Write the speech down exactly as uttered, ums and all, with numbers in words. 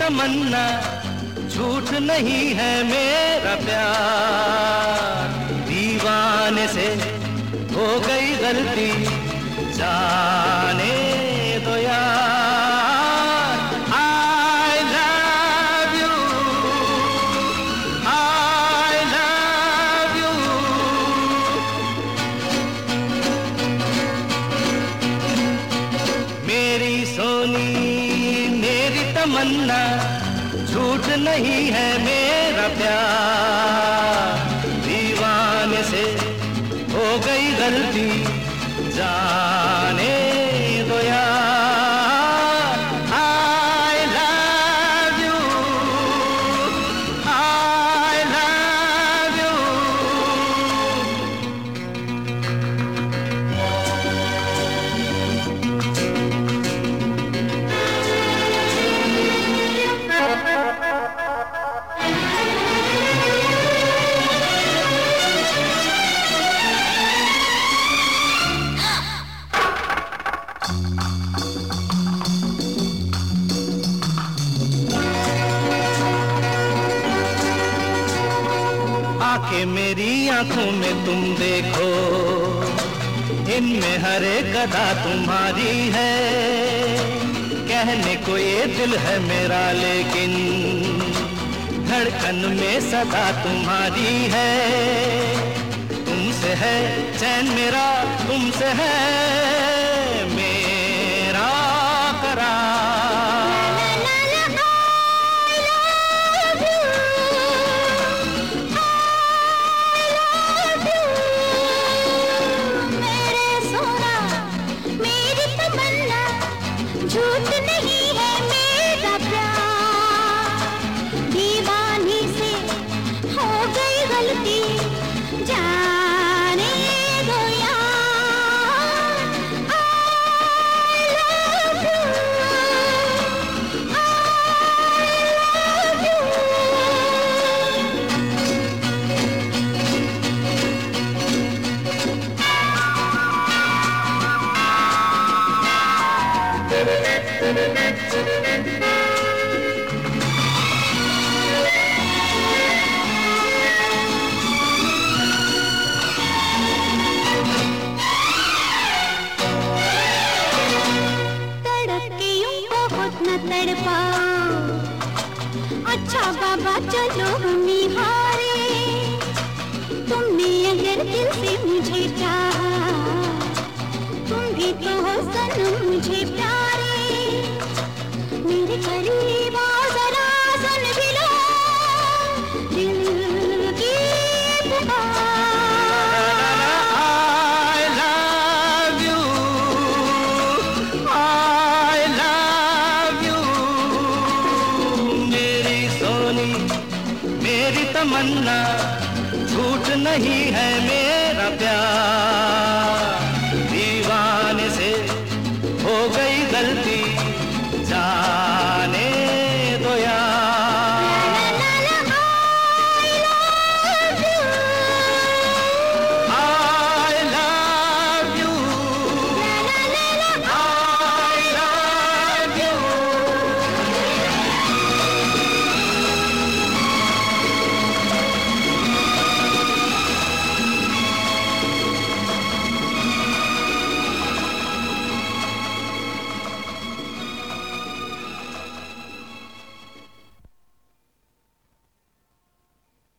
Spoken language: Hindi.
तमन्ना, झूठ नहीं है मेरा प्यार। दीवाने से हो गई गलती, जाने दो यार। I love you, I love you। मेरी सोनी मेरी तमन्ना, झूठ नहीं है मेरा प्यार। दीवाने से हो गई गलती, जाने दो यार। I love you, I love you। आंखें मेरी आंखों में तुम देखो, इनमें हर एक अदा तुम्हारी है। कहने को ये दिल है मेरा, लेकिन धड़कन में सदा तुम्हारी है। तुमसे है चैन मेरा, तुमसे है मेरा करार। झूठ नहीं है मेरा प्यार। दीवानी से हो गई गलती, जाने दो यार। I love you, I love you। तड़के यूं बहुत न तड़पाओ, अच्छा बाबा चलो निहारे। तुमने अगर दिल से मुझे चाहा, तुम भी तो हो सनम मुझे प्यारे। मेरे करीब आओ जरा, सुन भी लो दिल की पुकार। I love you, I love you। मेरी सोनी मेरी तमन्ना, झूठ नहीं है मेरा